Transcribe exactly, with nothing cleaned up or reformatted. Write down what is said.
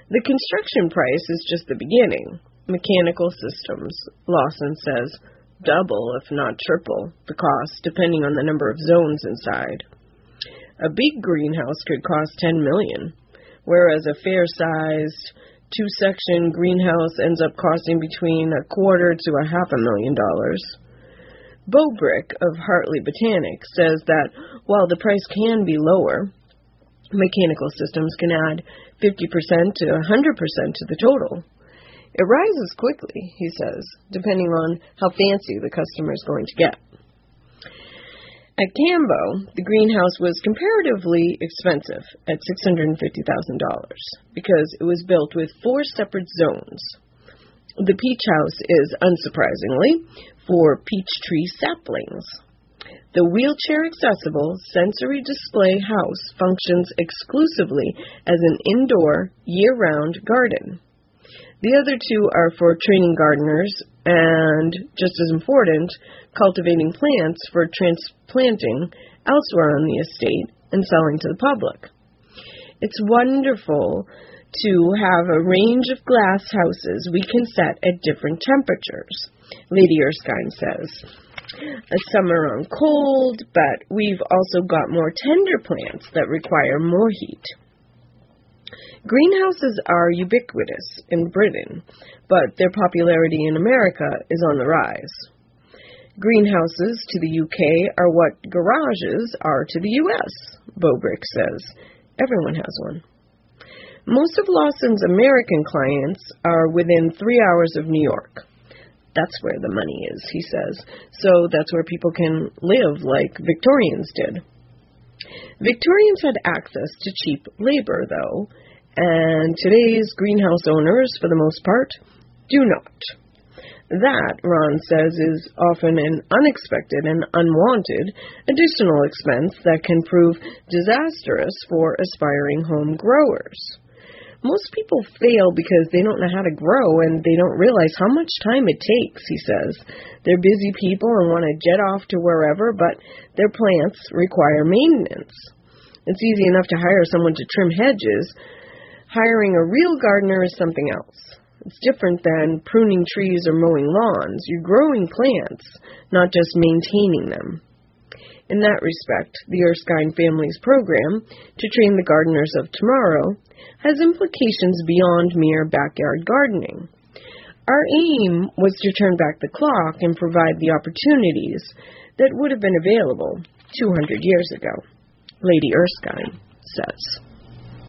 The construction price is just the beginning. Mechanical systems, Lawson says, double, if not triple, the cost, depending on the number of zones inside. A big greenhouse could cost ten million dollars, whereas a fair-sized, two-section greenhouse ends up costing between a quarter to a half a million dollars. Bobrick of Hartley Botanics says that while the price can be lower, mechanical systems can add fifty percent to one hundred percent to the total. It rises quickly, he says, depending on how fancy the customer is going to get. At Cambo, the greenhouse was comparatively expensive at six hundred fifty thousand dollars because it was built with four separate zones. The peach house is, unsurprisingly, for peach tree saplings. The wheelchair-accessible sensory display house functions exclusively as an indoor, year-round garden. The other two are for training gardeners and, just as important, cultivating plants for transplanting elsewhere on the estate and selling to the public. It's wonderful to have a range of glass houses we can set at different temperatures, Lady Erskine says. Some are on cold, but we've also got more tender plants that require more heat. Greenhouses are ubiquitous in Britain, but their popularity in America is on the rise. Greenhouses to the U K are what garages are to the U S, Bobrick says. Everyone has one. Most of Lawson's American clients are within three hours of New York. That's where the money is, he says. So that's where people can live like Victorians did. Victorians had access to cheap labor, though, and today's greenhouse owners, for the most part, do not. That, Ron says, is often an unexpected and unwanted additional expense that can prove disastrous for aspiring home growers. Most people fail because they don't know how to grow and they don't realize how much time it takes, he says. They're busy people and want to jet off to wherever, but their plants require maintenance. It's easy enough to hire someone to trim hedges. Hiring a real gardener is something else. It's different than pruning trees or mowing lawns. You're growing plants, not just maintaining them. In that respect, the Erskine family's program to train the gardeners of tomorrow has implications beyond mere backyard gardening. Our aim was to turn back the clock and provide the opportunities that would have been available two hundred years ago, Lady Erskine says.